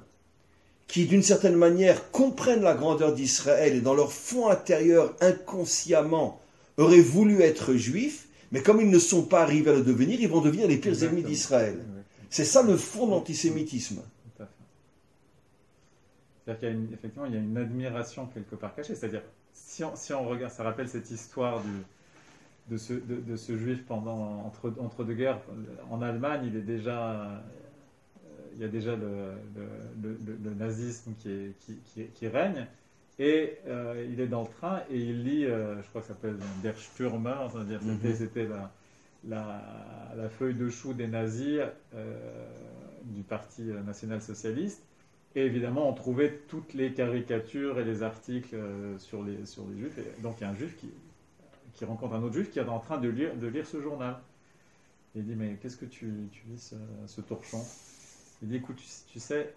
qui d'une certaine manière comprennent la grandeur d'Israël et dans leur fond intérieur inconsciemment auraient voulu être juifs, mais comme ils ne sont pas arrivés à le devenir, ils vont devenir les pires Exactement. ennemis d'Israël. Exactement. C'est ça le fond de l'antisémitisme. Tout à fait. C'est-à-dire qu'il y a une, effectivement il y a une admiration quelque part cachée, c'est-à-dire Si on, si on regarde, ça rappelle cette histoire du, de, ce, de, de ce juif pendant, entre, entre deux guerres. En Allemagne, il, est déjà, euh, il y a déjà le, le, le, le nazisme qui, est, qui, qui, qui règne. Et euh, il est dans le train et il lit, euh, je crois que ça s'appelle Der Stürmer, c'est-à-dire mm-hmm. c'était, c'était la, la, la feuille de chou des nazis euh, du Parti national-socialiste. Et évidemment, on trouvait toutes les caricatures et les articles euh, sur, les, sur les juifs. Et donc, il y a un juif qui, qui rencontre un autre juif qui est en train de lire, de lire ce journal. Et il dit, mais qu'est-ce que tu, tu lis, ce, ce torchon? Il dit, écoute, tu, tu sais,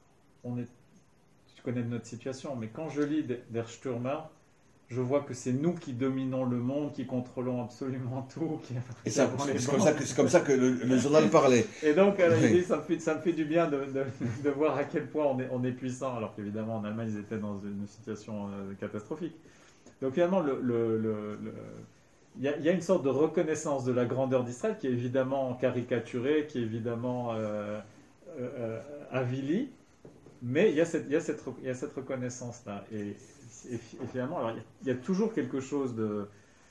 on est, tu connais notre situation, mais quand je lis Der Stürmer, je vois que c'est nous qui dominons le monde, qui contrôlons absolument tout. Qui, et ça, c'est, c'est, comme ça que, c'est comme ça que le, le journal parlait. Et donc, euh, il dit, ça me fait, ça me fait du bien de, de, de voir à quel point on est, on est puissant, alors qu'évidemment, en Allemagne, ils étaient dans une situation euh, catastrophique. Donc, finalement, le, le, le, le, il y a, il y a une sorte de reconnaissance de la grandeur d'Israël qui est évidemment caricaturée, qui est évidemment euh, euh, avilie, Mais il y a cette, il y a cette, il y a cette reconnaissance-là. Et, et, et finalement, alors, il y a toujours quelque chose de...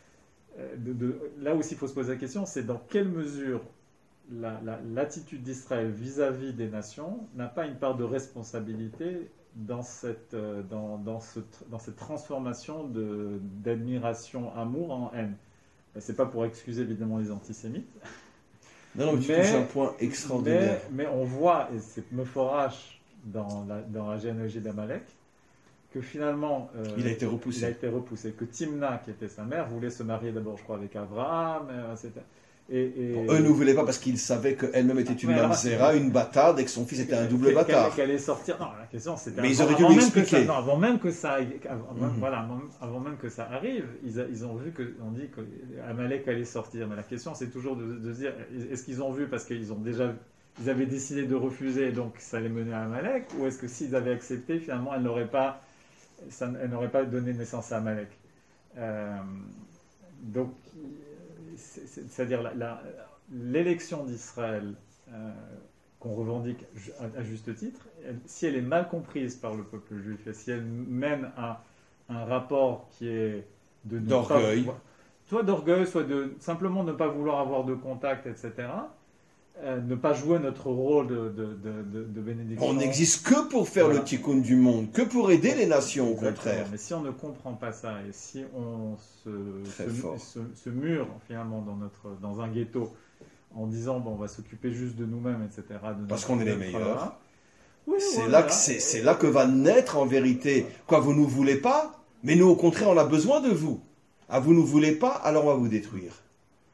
de, de là aussi, il faut se poser la question, c'est dans quelle mesure la, la, l'attitude d'Israël vis-à-vis des nations n'a pas une part de responsabilité dans cette, dans, dans ce, dans cette transformation de, d'admiration, amour en haine. Ce n'est pas pour excuser évidemment les antisémites. Non, non, mais tu touches un point extraordinaire. Mais, mais on voit, et c'est Mephorash dans la, dans la généalogie d'Amalek, que finalement, euh, il a été repoussé. Il a été repoussé. Que Timna, qui était sa mère, voulait se marier d'abord, je crois, avec Abraham, et cetera. Et, et... Bon, eux ne voulaient pas parce qu'ils savaient qu'elle-même était une mamzéra, une bâtarde, et que son fils était un double bâtard. Qu'elle allait sortir. Non, la question c'était. Mais avant, ils auraient dû lui expliquer. Ça, non, avant même que ça, avant, mm-hmm. voilà, avant, avant même que ça arrive, ils, a, ils ont vu que, on dit qu'Amalek allait sortir. Mais la question c'est toujours de, de se dire, est-ce qu'ils ont vu parce qu'ils ont déjà, ils avaient décidé de refuser, donc ça allait mener à Amalek, ou est-ce que s'ils avaient accepté, finalement, elle n'aurait pas, ça, elle n'aurait pas donné naissance à Amalek. Euh, donc, c'est, c'est, c'est-à-dire la, la l'élection d'Israël, euh, qu'on revendique à, à juste titre, elle, si elle est mal comprise par le peuple juif, et si elle mène à un rapport qui est de d'orgueil, pas, soit d'orgueil, soit de simplement ne pas vouloir avoir de contact, et cetera, euh, ne pas jouer notre rôle de, de, de, de, de bénédiction. On n'existe que pour faire voilà. le tikkun du monde, que pour aider les nations, au contraire. Mais si on ne comprend pas ça, et si on se, se, se, se mure finalement dans, notre, dans un ghetto, en disant bon, on va s'occuper juste de nous-mêmes, et cetera. De Parce qu'on est les meilleurs. Oui, c'est, ouais, là voilà. que c'est, c'est là que va naître en vérité. Quoi, vous ne nous voulez pas, mais nous au contraire on a besoin de vous. Ah, vous ne nous voulez pas, alors on va vous détruire.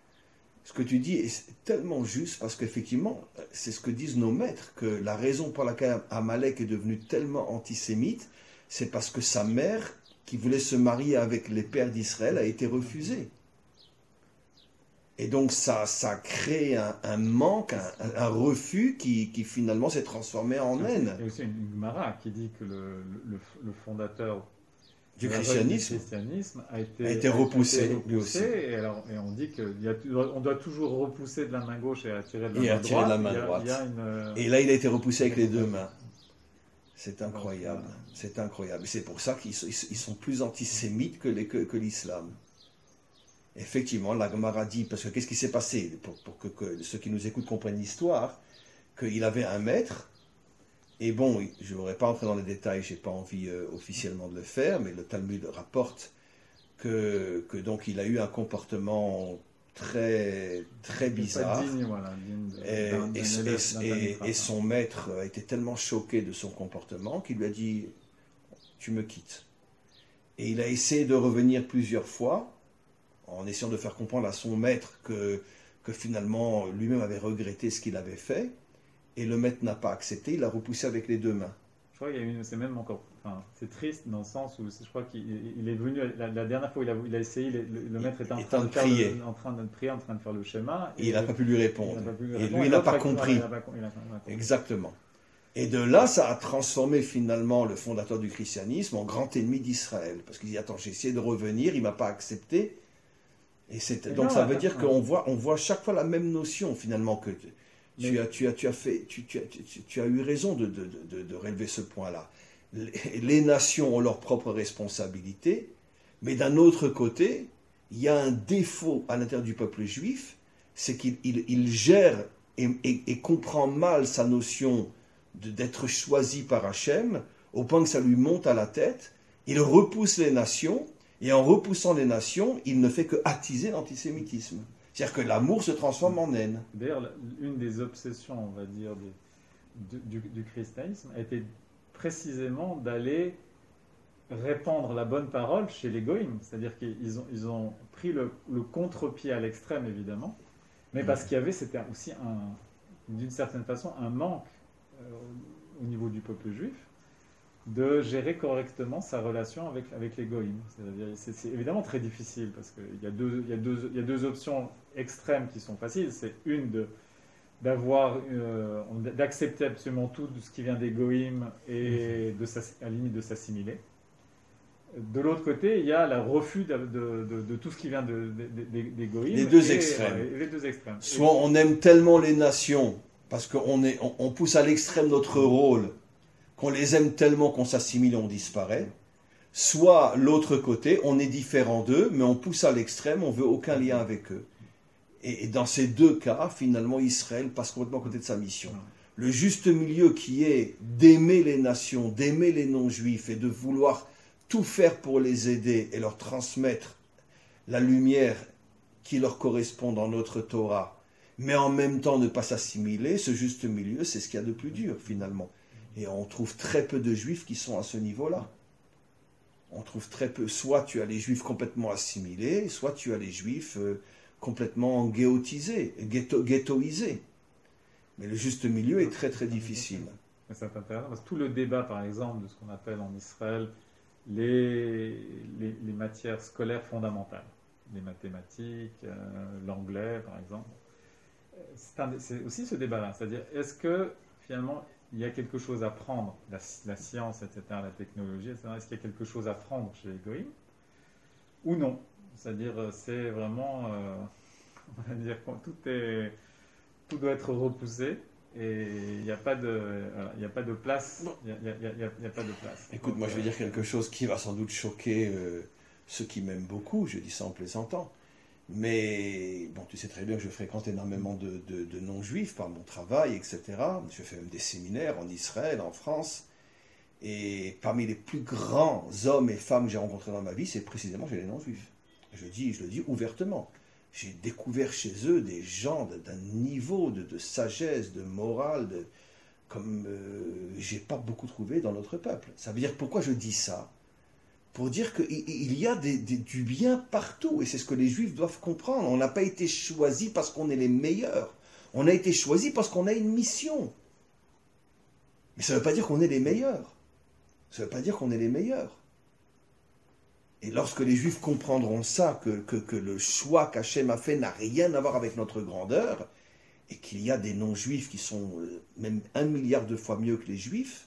Ce que tu dis est tellement juste parce qu'effectivement, c'est ce que disent nos maîtres, que la raison pour laquelle Amalek est devenu tellement antisémite, c'est parce que sa mère, qui voulait se marier avec les pères d'Israël, a été refusée. Et donc ça, ça crée un, un manque, un, un refus qui, qui finalement s'est transformé en haine. Il y a aussi une Gemara qui dit que le, le, le fondateur du christianisme, du christianisme a, été, a été repoussé, a été repoussé lui aussi. Et, alors, et on dit qu'on doit toujours repousser de la main gauche et attirer de la, et main, attirer droite. De la main il y a, droite. Il y a une, et là, il a été repoussé avec les deux mains. C'est incroyable, c'est incroyable. C'est pour ça qu'ils ils sont plus antisémites que, les, que, que l'islam. Effectivement, la Gemara dit, parce que qu'est-ce qui s'est passé, pour, pour que, que ceux qui nous écoutent comprennent l'histoire, qu'il avait un maître, et bon, je ne voudrais pas entrer dans les détails, je n'ai pas envie euh, officiellement de le faire, mais le Talmud rapporte que, que donc il a eu un comportement très, très bizarre, digne, voilà, digne de, et, d'un, et, d'un élève, et, et, et son maître a été tellement choqué de son comportement qu'il lui a dit « tu me quittes ». Et il a essayé de revenir plusieurs fois, en essayant de faire comprendre à son maître que, que finalement lui-même avait regretté ce qu'il avait fait, et le maître n'a pas accepté, il l'a repoussé avec les deux mains. Je crois qu'il y a une, c'est même encore, enfin, c'est triste dans le sens où je crois qu'il il est venu, la, la dernière fois où il a, il a essayé, le, le maître était en train, de prier. Le, en train de prier, en train de faire le schéma. Et, et il n'a pas pu lui répondre. Pu lui et répondre, lui, il n'a pas compris. Il a pas, il a, il a Exactement. Et de là, ça a transformé finalement le fondateur du christianisme en grand ennemi d'Israël. Parce qu'il dit, attends, j'ai essayé de revenir, il ne m'a pas accepté. Et c'est, et donc non, ça veut dire qu'on voit, on voit chaque fois la même notion finalement que tu, as, tu, as, tu, as, fait, tu, tu, as, tu, tu as eu raison de, de, de, de relever ce point-là. Les, les nations ont leur propre responsabilité, mais d'un autre côté, il y a un défaut à l'intérieur du peuple juif, c'est qu'il il, il gère et, et, et comprend mal sa notion de, d'être choisi par Hachem, au point que ça lui monte à la tête, il repousse les nations, et en repoussant les nations, il ne fait que attiser l'antisémitisme. C'est-à-dire que l'amour se transforme en haine. D'ailleurs, une des obsessions, on va dire, du, du, du christianisme a été précisément d'aller répandre la bonne parole chez les goïms. C'est-à-dire qu'ils ont, ils ont pris le, le contre-pied à l'extrême, évidemment, mais parce qu'il y avait, c'était aussi, un, d'une certaine façon, un manque euh, au niveau du peuple juif de gérer correctement sa relation avec, avec les goïms. C'est-à-dire, c'est, c'est évidemment très difficile parce qu'il y a deux, il y a deux, il y a deux options extrêmes qui sont faciles. C'est une de, d'avoir, euh, d'accepter absolument tout de ce qui vient des goïms et de, à la limite de s'assimiler. De l'autre côté, il y a le refus de, de, de, de tout ce qui vient de, de, de, des goïms. Les deux et, extrêmes. Euh, les deux extrêmes. Soit on aime tellement les nations parce qu'on est, on, on pousse à l'extrême notre rôle, qu'on les aime tellement qu'on s'assimile et on disparaît, soit l'autre côté, on est différent d'eux, mais on pousse à l'extrême, on veut aucun lien avec eux. Et, et dans ces deux cas, finalement, Israël passe complètement à côté de sa mission. Le juste milieu qui est d'aimer les nations, d'aimer les non-juifs et de vouloir tout faire pour les aider et leur transmettre la lumière qui leur correspond dans notre Torah, mais en même temps ne pas s'assimiler, ce juste milieu, c'est ce qu'il y a de plus dur finalement. Et on trouve très peu de juifs qui sont à ce niveau-là. On trouve très peu, soit tu as les juifs complètement assimilés, soit tu as les juifs euh, complètement ghettoisés, ghetto, ghettoisés. Mais le juste milieu est très très difficile. C'est intéressant parce que tout le débat, par exemple, de ce qu'on appelle en Israël les, les, les matières scolaires fondamentales, les mathématiques, euh, l'anglais, par exemple, c'est, un, c'est aussi ce débat-là. C'est-à-dire, est-ce que finalement il y a quelque chose à prendre, la, la science, et cetera, la technologie, et cetera, est-ce qu'il y a quelque chose à prendre chez les goïms ou non? C'est-à-dire, c'est vraiment, euh, on va dire, tout est. Tout doit être repoussé et il n'y a pas de, voilà, il n'y a pas de place. Il n'y a, y a, y a, y a pas de place. Écoute, moi je vais dire quelque chose qui va sans doute choquer euh, ceux qui m'aiment beaucoup, je dis ça en plaisantant. Mais bon, tu sais très bien que je fréquente énormément de, de, de non-juifs par mon travail, et cetera. Je fais même des séminaires en Israël, en France. Et parmi les plus grands hommes et femmes que j'ai rencontrés dans ma vie, c'est précisément chez les non-juifs. Je dis, je le dis ouvertement. J'ai découvert chez eux des gens d'un niveau de, de sagesse, de morale, de, comme euh, j'ai pas beaucoup trouvé dans notre peuple. Ça veut dire pourquoi je dis ça? Pour dire qu'il il y a des, des, du bien partout, et c'est ce que les Juifs doivent comprendre. On n'a pas été choisis parce qu'on est les meilleurs. On a été choisis parce qu'on a une mission. Mais ça ne veut pas dire qu'on est les meilleurs. Ça ne veut pas dire qu'on est les meilleurs. Et lorsque les Juifs comprendront ça, que, que, que le choix qu'Hachem a fait n'a rien à voir avec notre grandeur, et qu'il y a des non-Juifs qui sont même un milliard de fois mieux que les Juifs,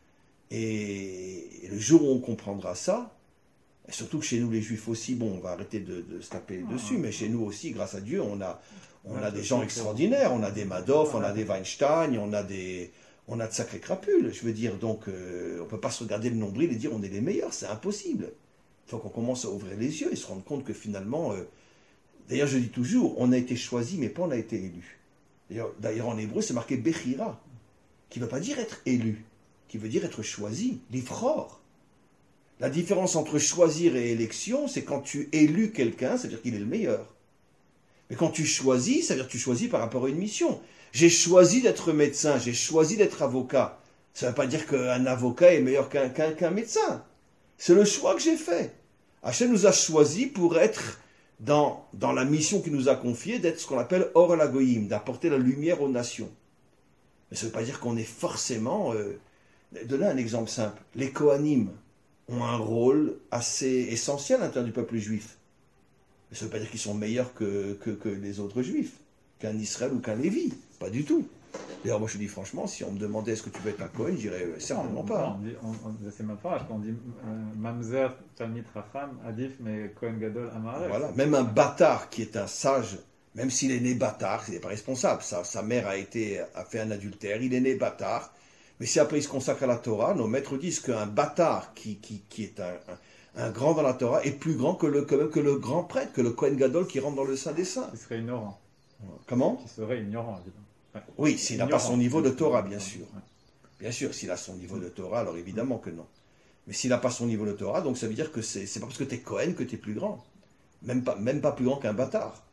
et, et le jour où on comprendra ça, et surtout que chez nous les Juifs aussi, bon, on va arrêter de, de se taper dessus, mais chez nous aussi, grâce à Dieu, on a, on a des gens extraordinaires, on a des Madoff, on a des Weinstein, on a des... On a de sacrés crapules, je veux dire, donc euh, on ne peut pas se regarder le nombril et dire on est les meilleurs, c'est impossible. Il faut qu'on commence à ouvrir les yeux et se rendre compte que finalement, euh, d'ailleurs je dis toujours, on a été choisi mais pas on a été élu. D'ailleurs, d'ailleurs en hébreu c'est marqué Bechira, qui ne veut pas dire être élu, qui veut dire être choisi, livror. La différence entre choisir et élection, c'est quand tu élus quelqu'un, ça veut dire qu'il est le meilleur. Mais quand tu choisis, ça veut dire que tu choisis par rapport à une mission. J'ai choisi d'être médecin, j'ai choisi d'être avocat. Ça ne veut pas dire qu'un avocat est meilleur qu'un, qu'un, qu'un médecin. C'est le choix que j'ai fait. Hachem nous a choisis pour être dans, dans la mission qu'il nous a confiée, d'être ce qu'on appelle Or Lagoïm, d'apporter la lumière aux nations. Mais ça ne veut pas dire qu'on est forcément... Euh, de là un exemple simple. Les Kohanim ont un rôle assez essentiel à l'intérieur du peuple juif. Mais ça ne veut pas dire qu'ils sont meilleurs que, que, que les autres juifs, qu'un Israël ou qu'un Lévi. Pas du tout. D'ailleurs, moi je dis franchement, si on me demandait est-ce que tu veux être un Cohen, je dirais euh, certainement non, pas. Non, on dit, on, on, c'est ma phrase, quand on dit euh, Mamzer, Talmid Racham, Adif, mais Cohen Gadol, Amarek. Voilà, même un bâtard qui est un sage, même s'il est né bâtard, il n'est pas responsable. Sa, sa mère a, été, a fait un adultère, il est né bâtard. Mais si après il se consacre à la Torah, nos maîtres disent qu'un bâtard qui, qui, qui est un, un, un grand dans la Torah est plus grand que le, que, même que le grand prêtre, que le Cohen Gadol qui rentre dans le Saint des Saints. Qui serait ignorant. Comment? Qui serait ignorant, évidemment. Enfin, oui, s'il n'a pas son niveau de Torah, bien sûr. Ouais. Bien sûr, s'il a son niveau de Torah, alors évidemment que non. Mais s'il n'a pas son niveau de Torah, donc ça veut dire que c'est, c'est pas parce que tu es Cohen que tu es plus grand. Même pas, même pas plus grand qu'un bâtard.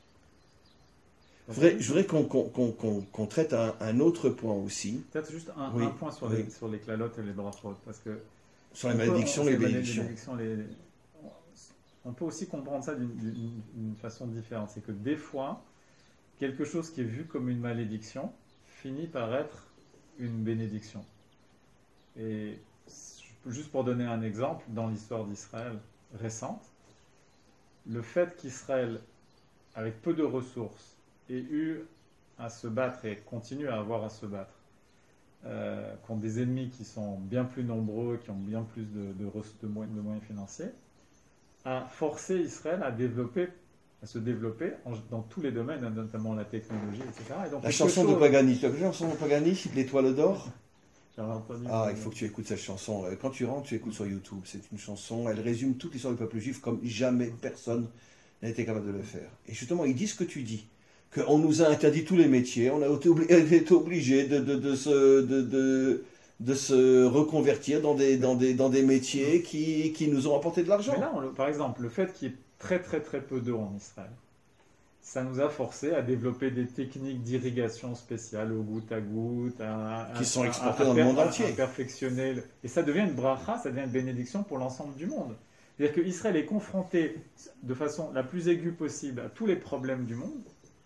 Je voudrais, je voudrais qu'on, qu'on, qu'on, qu'on traite un, un autre point aussi. Peut-être juste un, oui, un point sur, oui. les, sur les clalotes et les brachot, parce que... Sur les malédictions, peut, on, les les bénédictions. malédictions les, on peut aussi comprendre ça d'une, d'une, d'une façon différente. C'est que des fois, quelque chose qui est vu comme une malédiction finit par être une bénédiction. Et juste pour donner un exemple, dans l'histoire d'Israël récente, le fait qu'Israël, avec peu de ressources, ait eu à se battre et continue à avoir à se battre euh, contre des ennemis qui sont bien plus nombreux, qui ont bien plus de, de, de, moyens, de moyens financiers, a forcé Israël à développer à se développer en, dans tous les domaines, notamment la technologie, et cetera. Et donc, la chanson chose... de Pagani, tu as vu la chanson de Pagani, L'étoile d'or? J'avais entendu. Ah, il faut que tu écoutes cette chanson. Quand tu rentres, tu écoutes sur YouTube. C'est une chanson, elle résume toute l'histoire du peuple juif comme jamais personne n'a été capable de le faire. Et justement, il dit ce que tu dis. Qu'on nous a interdit tous les métiers, on a été obli- été obligé de, de, de, se, de, de, de se reconvertir dans des, dans des, dans des métiers qui, qui nous ont apporté de l'argent. Mais là, on le- par exemple, le fait qu'il y ait très très très peu d'eau en Israël, ça nous a forcé à développer des techniques d'irrigation spéciales au goutte à goutte, à, Qui sont à- exportées à- dans le à- monde à- entier. à perfectionner. le- Et ça devient une bracha, ça devient une bénédiction pour l'ensemble du monde. C'est-à-dire que Israël est confronté de façon la plus aiguë possible à tous les problèmes du monde.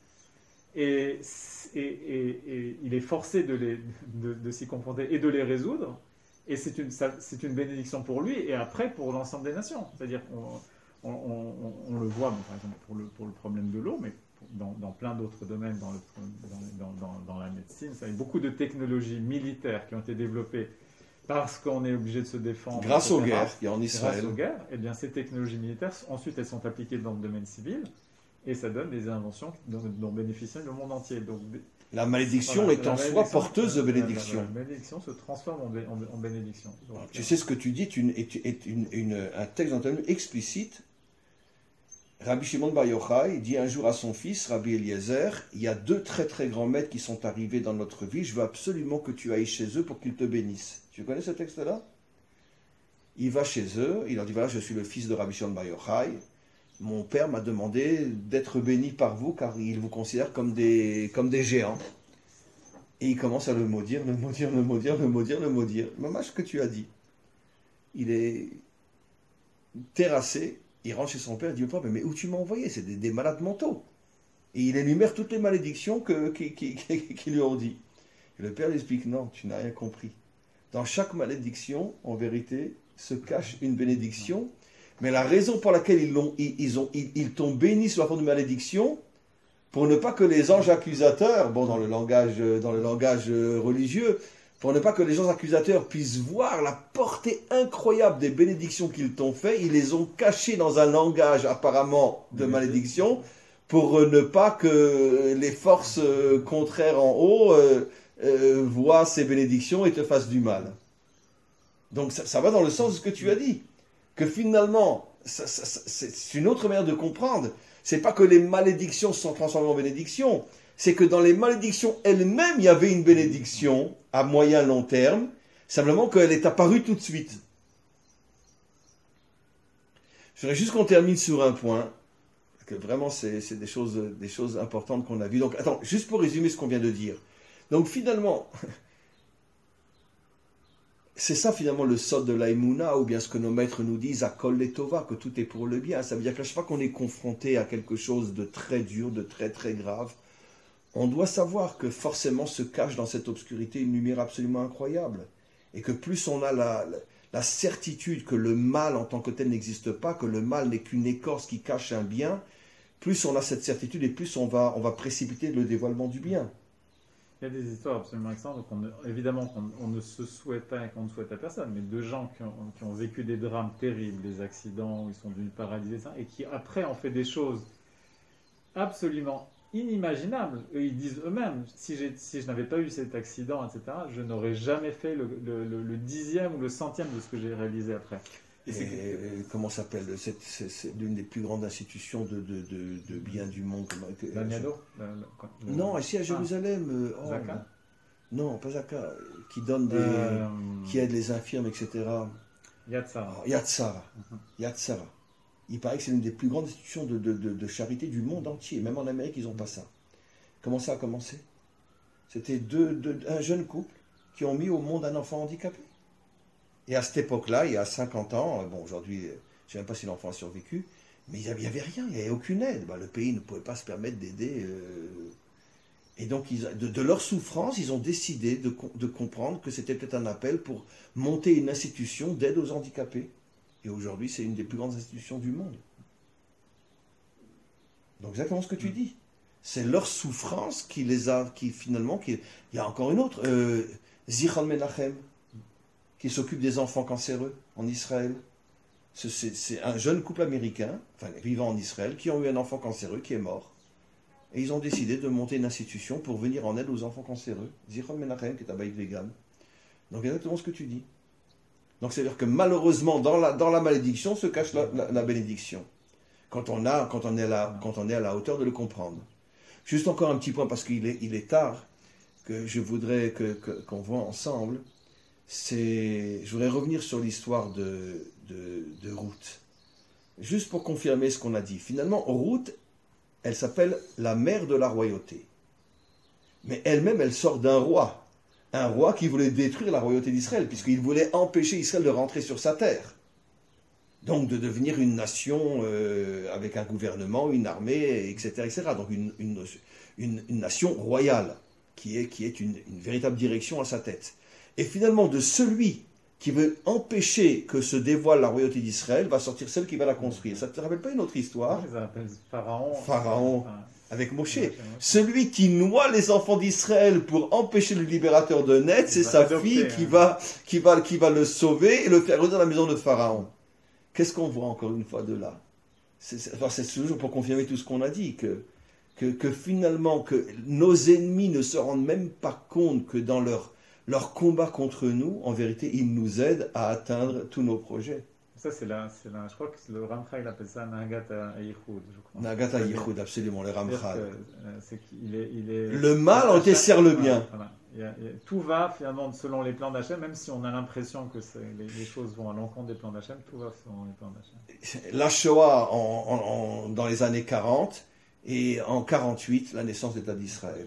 Et, et, et- et il est forcé de, les, de, de s'y confronter et de les résoudre. Et c'est une, ça- c'est une bénédiction pour lui et après pour l'ensemble des nations. C'est-à-dire qu'on on, on- on- on le voit, bon, par exemple, pour le, pour le problème de l'eau, mais pour- dans, dans plein d'autres domaines, dans, le, dans, dans, dans, dans la médecine, ça, il y a beaucoup de technologies militaires qui ont été développées parce qu'on est obligé de se défendre. Grâce et cetera. aux guerres qu'il y a en Israël. Grâce aux guerres, eh bien, ces technologies militaires, ensuite, elles sont appliquées dans le domaine civil. Et ça donne des inventions dont, dont bénéficie le monde entier. Donc, La malédiction voilà, est la en soi malédiction, porteuse de la- la- bénédiction. La, la bénédiction se transforme en, bé- en- en bénédiction. Donc, Alors, tu sais ce que tu dis est, une, est, est une, une- un texte d'Antoine explicite. Rabbi Shimon Bar Yochai dit un jour à son fils, Rabbi Eliezer, il y a deux très très grands maîtres qui sont arrivés dans notre vie, je veux absolument que tu ailles chez eux pour qu'ils te bénissent. Tu connais ce texte-là? Il va chez eux, il leur dit, voilà, je suis le fils de Rabbi Shimon Bar Yochai, mon père m'a demandé d'être béni par vous car il vous considère comme des, comme des géants. Et il commence à le maudire, le maudire, le maudire, le maudire, le maudire. Maman, ce que tu as dit. Il est terrassé, il rentre chez son père, il dit au père, mais où tu m'as envoyé? C'est des, des malades mentaux. Et il énumère toutes les malédictions que, qui, qui, qui, qui lui ont dit. Et le père lui explique, non, tu n'as rien compris. Dans chaque malédiction, en vérité, se cache une bénédiction. Mais la raison pour laquelle ils, l'ont, ils, ils, ont, ils, ils t'ont béni sous la forme de malédiction, pour ne pas que les anges accusateurs, bon, dans le langage, dans le langage religieux, pour ne pas que les anges accusateurs puissent voir la portée incroyable des bénédictions qu'ils t'ont fait, ils les ont cachées dans un langage apparemment de malédiction, pour ne pas que les forces contraires en haut euh, euh, voient ces bénédictions et te fassent du mal. Donc ça, ça va dans le sens de ce que tu as dit. Que finalement, ça, ça, ça, c'est une autre manière de comprendre. C'est pas que les malédictions se sont transformées en bénédictions, c'est que dans les malédictions elles-mêmes, il y avait une bénédiction à moyen long terme, simplement qu'elle est apparue tout de suite. Je voudrais juste qu'on termine sur un point, que vraiment c'est, c'est des choses, des choses importantes qu'on a vues. Donc attends, juste pour résumer ce qu'on vient de dire. Donc finalement, c'est ça finalement le sod de l'aïmouna, ou bien ce que nos maîtres nous disent, à kol letova, que tout est pour le bien. Ça veut dire qu'à chaque fois qu'on est confronté à quelque chose de très dur, de très très grave, on doit savoir que forcément se cache dans cette obscurité une lumière absolument incroyable. Et que plus on a la, la, la certitude que le mal en tant que tel n'existe pas, que le mal n'est qu'une écorce qui cache un bien, plus on a cette certitude et plus on va, on va précipiter le dévoilement du bien. Il y a des histoires absolument excellentes. Donc on, évidemment qu'on on ne se souhaite pas et qu'on ne souhaite à personne, mais de gens qui ont, qui ont vécu des drames terribles, des accidents où ils sont devenus paralysés, ça, et qui après ont fait des choses absolument inimaginables. Eux, ils disent eux-mêmes, si, j'ai, si je n'avais pas eu cet accident, et cetera, je n'aurais jamais fait le, le, le, le dixième ou le centième de ce que j'ai réalisé après. Et, et c'est, comment s'appelle c'est, c'est, c'est l'une des plus grandes institutions de, de, de, de bien du monde. L'Agnado le... Non, ici à Jérusalem. Ah. Oh, Zaka non, pas Zaka. Qui donne des, euh... qui aide les infirmes, et cetera. Yad Sarah. Oh, Yad Sarah. Uh-huh. Yad Sarah. Il paraît que c'est l'une des plus grandes institutions de, de, de, de charité du monde entier. Même en Amérique, ils n'ont pas ça. Comment ça a commencé? C'était deux, deux, un jeune couple qui ont mis au monde un enfant handicapé. Et à cette époque-là, il y a cinquante ans, bon aujourd'hui, je ne sais même pas si l'enfant a survécu, mais il n'y avait rien, il n'y avait aucune aide. Ben, le pays ne pouvait pas se permettre d'aider. Euh... Et donc, ils, de, de leur souffrance, ils ont décidé de, de comprendre que c'était peut-être un appel pour monter une institution d'aide aux handicapés. Et aujourd'hui, c'est une des plus grandes institutions du monde. Donc, exactement ce que tu dis. C'est leur souffrance qui les a, qui finalement, qui, il y a encore une autre, euh, Zichron Menachem, qui s'occupe des enfants cancéreux en Israël. C'est, c'est, c'est un jeune couple américain, enfin vivant en Israël, qui ont eu un enfant cancéreux qui est mort. Et ils ont décidé de monter une institution pour venir en aide aux enfants cancéreux. Zichron Menachem, qui est à Beit Vegan. Donc exactement ce que tu dis. Donc c'est-à-dire que malheureusement, dans la, dans la malédiction se cache la, la, la bénédiction. Quand on, a, quand, on est là, quand on est à la hauteur de le comprendre. Juste encore un petit point, parce qu'il est, il est tard, que je voudrais que, que, qu'on voit ensemble. C'est, je voudrais revenir sur l'histoire de, de, de Ruth. Juste pour confirmer ce qu'on a dit. Finalement, Ruth, elle s'appelle la mère de la royauté. Mais elle-même, elle sort d'un roi. Un roi qui voulait détruire la royauté d'Israël, puisqu'il voulait empêcher Israël de rentrer sur sa terre. Donc de devenir une nation euh, avec un gouvernement, une armée, et cetera et cetera. Donc une, une, une, une nation royale, qui est, qui est une, une véritable direction à sa tête. Et finalement, de celui qui veut empêcher que se dévoile la royauté d'Israël, va sortir celle qui va la construire. Ça ne te rappelle pas une autre histoire? Ils appellent Pharaon. Pharaon, Enfin, avec Moshe. Moshe. Celui qui noie les enfants d'Israël pour empêcher le libérateur de naître, c'est sa adopter, fille hein. qui, va, qui, va, qui va le sauver et le faire revenir dans la maison de Pharaon. Qu'est-ce qu'on voit encore une fois de là? C'est, c'est, enfin, c'est toujours pour confirmer tout ce qu'on a dit, que, que, que finalement, que nos ennemis ne se rendent même pas compte que dans leur Leur combat contre nous, en vérité, il nous aide à atteindre tous nos projets. Ça, c'est là, c'est là. Je crois que le Ramchal, il appelle ça Nagat Yichud. Nagat Yichud, absolument, le Ramchal. Euh, c'est qu'il est, il est, le mal enterre le bien. Voilà. Il y a, il y a, tout va finalement selon les plans d'Hachem, même si on a l'impression que c'est, les, les choses vont à l'encontre des plans d'Hachem, tout va selon les plans d'Hachem. La Shoah en, en, en, dans les années quarante et en quarante-huit, la naissance de l'État d'Israël.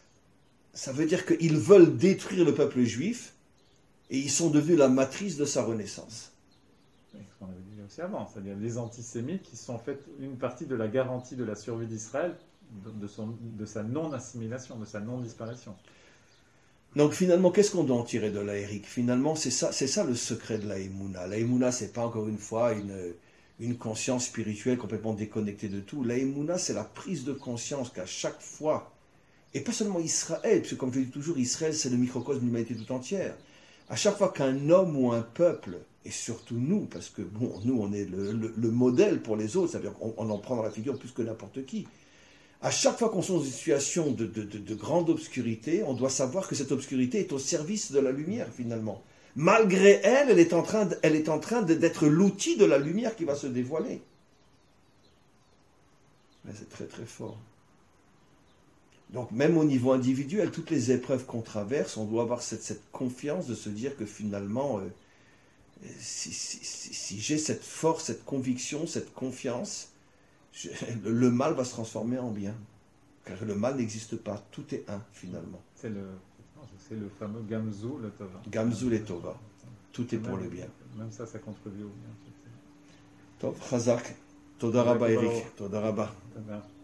Ça veut dire qu'ils veulent détruire le peuple juif et ils sont devenus la matrice de sa renaissance. C'est ce qu'on avait dit aussi avant, c'est-à-dire les antisémites qui sont en fait une partie de la garantie de la survie d'Israël, de, son, de sa non-assimilation, de sa non-disparition. Donc finalement, qu'est-ce qu'on doit en tirer de là, Eric? Finalement, c'est ça, c'est ça le secret de la Emouna. La Emouna, c'est pas encore une fois une, une conscience spirituelle complètement déconnectée de tout. La Emouna, c'est la prise de conscience qu'à chaque fois, et pas seulement Israël, parce que comme je dis toujours, Israël c'est le microcosme de l'humanité tout entière. À chaque fois qu'un homme ou un peuple, et surtout nous, parce que bon, nous on est le, le, le modèle pour les autres, c'est-à-dire qu'on on en prend dans la figure plus que n'importe qui. À chaque fois qu'on est dans une situation de, de, de, de grande obscurité, on doit savoir que cette obscurité est au service de la lumière finalement. Malgré elle, elle est en train, de, elle est en train de, d'être l'outil de la lumière qui va se dévoiler. Mais c'est très très fort. Donc même au niveau individuel, toutes les épreuves qu'on traverse, on doit avoir cette, cette confiance de se dire que finalement, euh, si, si, si, si j'ai cette force, cette conviction, cette confiance, je, le mal va se transformer en bien. Car le mal n'existe pas, tout est un finalement. C'est le, c'est le fameux Gamzu, le Tova. Gamzu le Tova, tout est même, pour le bien. Même ça, ça contribue au bien. Tov, Chazak, Toda Rabba Eric, Toda Rabba.